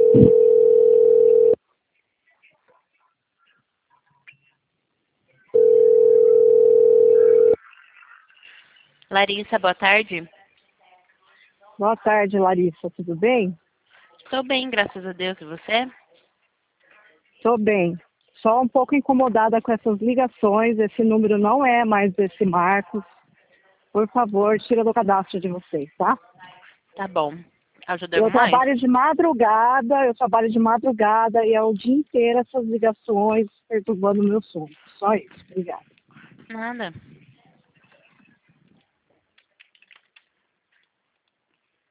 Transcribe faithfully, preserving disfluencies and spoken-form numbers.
Larissa, boa tarde. Boa tarde, Larissa. Tudo bem? Estou bem, graças a Deus. E você? Estou bem. Só um pouco incomodada com essas ligações. Esse número não é mais desse Marcos. Por favor, tira do cadastro de vocês, tá? Tá bom. Ajudamos Eu mais? trabalho de madrugada, eu trabalho de madrugada e é o dia inteiro essas ligações perturbando o meu sono. Só isso. Obrigada. Nada.